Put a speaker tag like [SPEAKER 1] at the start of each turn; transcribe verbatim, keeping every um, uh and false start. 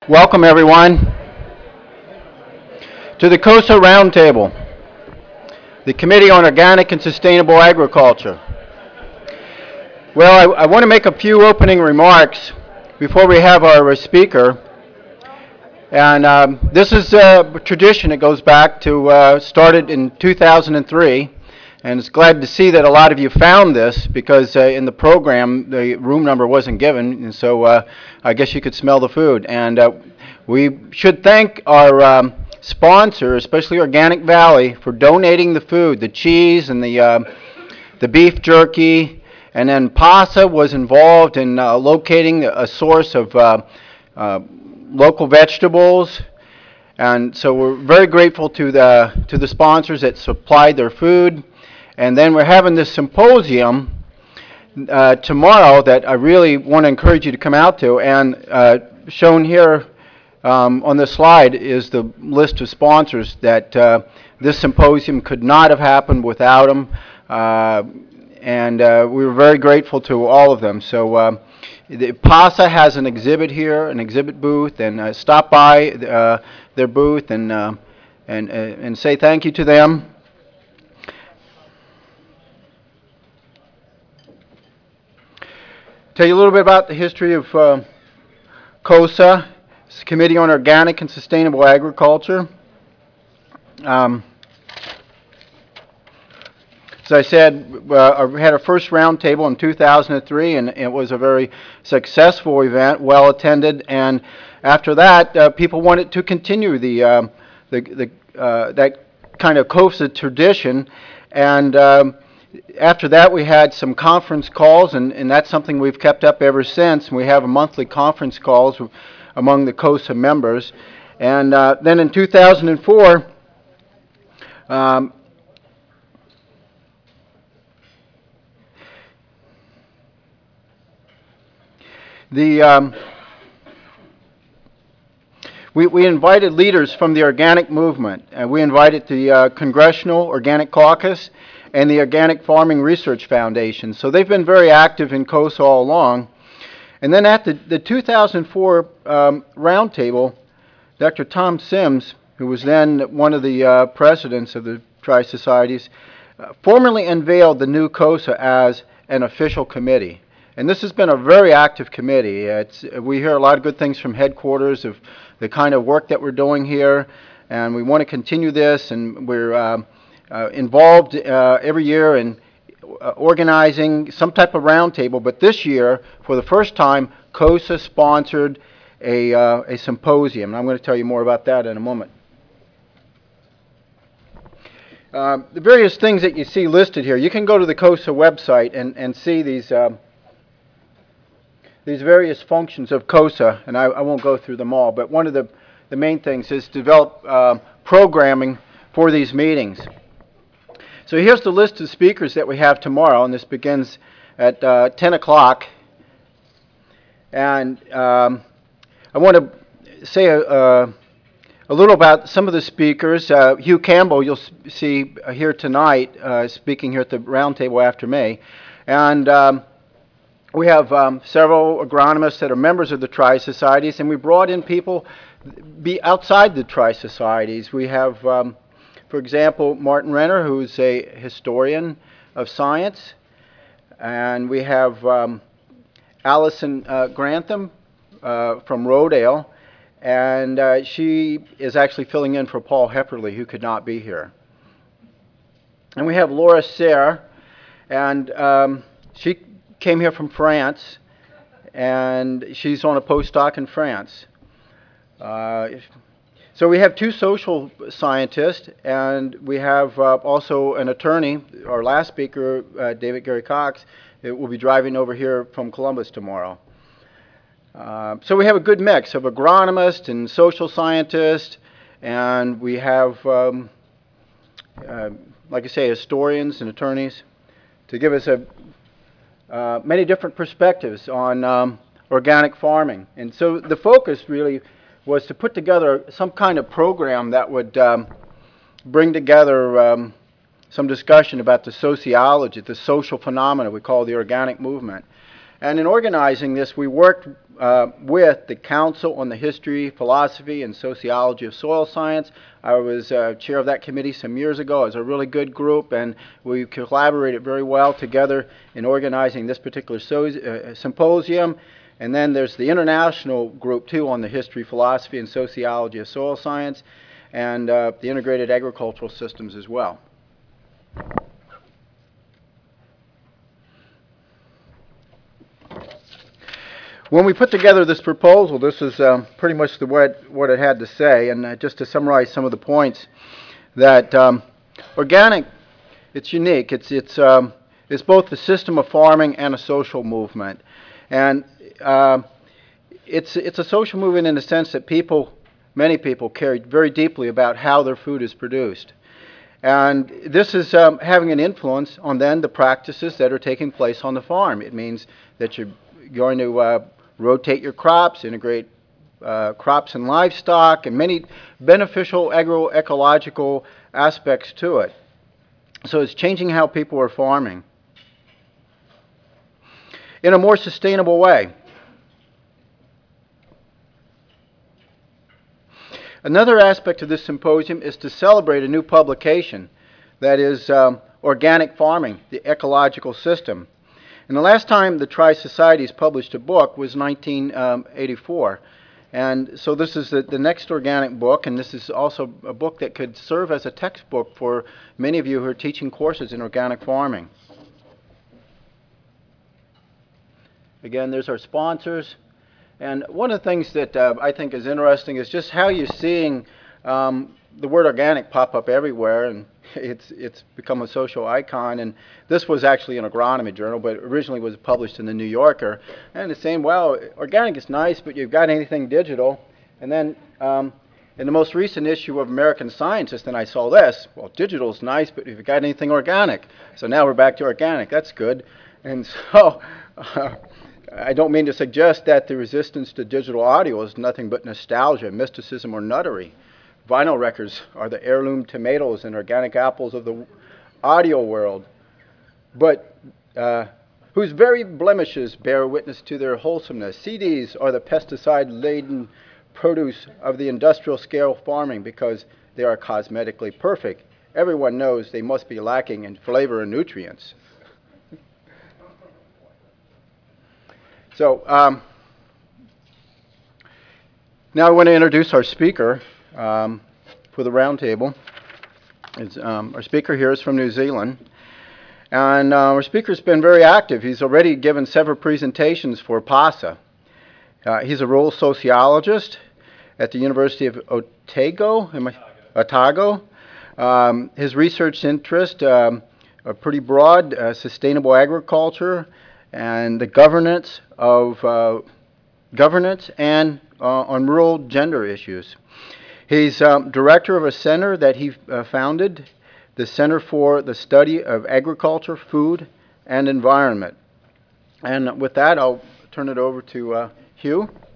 [SPEAKER 1] Welcome, everyone, to the COSA Roundtable, the Committee on Organic and Sustainable Agriculture. Well, I, I want to make a few opening remarks before we have our speaker. And um, this is a tradition that goes back to, uh, started in two thousand three. And it's glad to see that a lot of you found this because uh, in the program the room number wasn't given, and so uh, I guess you could smell the food. And uh, we should thank our um, sponsor, especially Organic Valley, for donating the food, the cheese and the uh, the beef jerky. And then PASA was involved in uh, locating a source of uh, uh, local vegetables. And so we're very grateful to the to the sponsors that supplied their food. And then we're having this symposium uh, tomorrow that I really want to encourage you to come out to. And uh, shown here um, on the slide is the list of sponsors that uh, this symposium could not have happened without them. Uh, and uh, we were very grateful to all of them. So uh, the PASA has an exhibit here, an exhibit booth, and uh, stop by uh, their booth and, uh, and, uh, and say thank you to them. Tell you a little bit about the history of uh, COSA. It's the Committee on Organic and Sustainable Agriculture. Um, as I said, uh, we had our first roundtable in two thousand three, and it was a very successful event, well attended. And after that, uh, people wanted to continue the, um, the, the uh, that kind of COSA tradition, and um, after that, we had some conference calls, and, and that's something we've kept up ever since. We have a monthly conference calls among the COSA members. And uh, then in two thousand four, um, the um, we, we invited leaders from the organic movement. And we invited the uh, Congressional Organic Caucus and the Organic Farming Research Foundation. So they've been very active in COSA all along. And then at the, the two thousand four um, roundtable, Doctor Tom Sims, who was then one of the uh, presidents of the Tri-Societies, uh, formally unveiled the new COSA as an official committee. And this has been a very active committee. It's, we hear a lot of good things from headquarters of the kind of work that we're doing here, and we want to continue this, and we're um, Uh, involved uh, every year in uh, organizing some type of roundtable, but this year, for the first time, COSA sponsored a, uh, a symposium, and I'm going to tell you more about that in a moment. Uh, the various things that you see listed here, you can go to the COSA website and, and see these, um, these various functions of COSA, and I, I won't go through them all, but one of the, the main things is to develop uh, programming for these meetings. So here's the list of speakers that we have tomorrow, and this begins at uh, ten o'clock. And um, I want to say a, a, a little about some of the speakers. Uh, Hugh Campbell, you'll see here tonight, uh, speaking here at the roundtable after me. And um, we have um, several agronomists that are members of the Tri-Societies, and we brought in people be outside the Tri-Societies. We have um, For example, Martin Renner, who's a historian of science, and we have um, Allison uh, Grantham uh, from Rodale, and uh, she is actually filling in for Paul Hepperly, who could not be here. And we have Laura Serre, and um, she came here from France, and she's on a postdoc in France. Uh, So we have two social scientists, and we have uh, also an attorney. Our last speaker, uh, David Gary Cox, it will be driving over here from Columbus tomorrow. Uh, so we have a good mix of agronomists and social scientists, and we have, um, uh, like I say, historians and attorneys to give us a, uh, many different perspectives on um, organic farming. And so the focus really was to put together some kind of program that would um, bring together um, some discussion about the sociology, the social phenomena we call the organic movement. And in organizing this, we worked uh, with the Council on the History, Philosophy, and Sociology of Soil Science. I was uh, chair of that committee some years ago. It was a really good group, and we collaborated very well together in organizing this particular so uh, symposium. And then there's the international group, too, on the history, philosophy, and sociology of soil science, and uh, the integrated agricultural systems as well. When we put together this proposal, this is um, pretty much the what, what it had to say. And uh, just to summarize some of the points, that um, organic, it's unique. It's, it's, um, it's both a system of farming and a social movement. And uh, it's, it's a social movement in the sense that people, many people, care very deeply about how their food is produced. And this is um, having an influence on then the practices that are taking place on the farm. It means that you're going to uh, rotate your crops, integrate uh, crops and livestock, and many beneficial agroecological aspects to it. So it's changing how people are farming in a more sustainable way. Another aspect of this symposium is to celebrate a new publication that is um, Organic Farming, the Ecological System. And the last time the Tri-Societies published a book was nineteen eighty-four. And so this is the, the next organic book, and this is also a book that could serve as a textbook for many of you who are teaching courses in organic farming. Again, there's our sponsors. And one of the things that uh, I think is interesting is just how you're seeing um, the word organic pop up everywhere, and it's, it's become a social icon. And this was actually an agronomy journal, but originally was published in the New Yorker. And it's saying, well, organic is nice, but you've got anything digital. And then um, in the most recent issue of American Scientist, and I saw this, well, digital is nice, but if you've got anything organic. So now we're back to organic. That's good. And so uh, I don't mean to suggest that the resistance to digital audio is nothing but nostalgia, mysticism, or nuttery. Vinyl records are the heirloom tomatoes and organic apples of the audio world, but uh, whose very blemishes bear witness to their wholesomeness. C Ds are the pesticide-laden produce of the industrial scale farming because they are cosmetically perfect. Everyone knows they must be lacking in flavor and nutrients. So um, now I want to introduce our speaker um, for the roundtable. Um, our speaker here is from New Zealand, and uh, our speaker's been very active. He's already given several presentations for PASA. Uh, he's a rural sociologist at the University of Otago, am I? Otago. Um, his research interests um, are pretty broad: uh, sustainable agriculture and the governance of uh, governance and uh, on rural gender issues. He's um, director of a center that he uh, founded, the Center for the Study of Agriculture, Food, and Environment. And with that, I'll turn it over to uh, Hugh.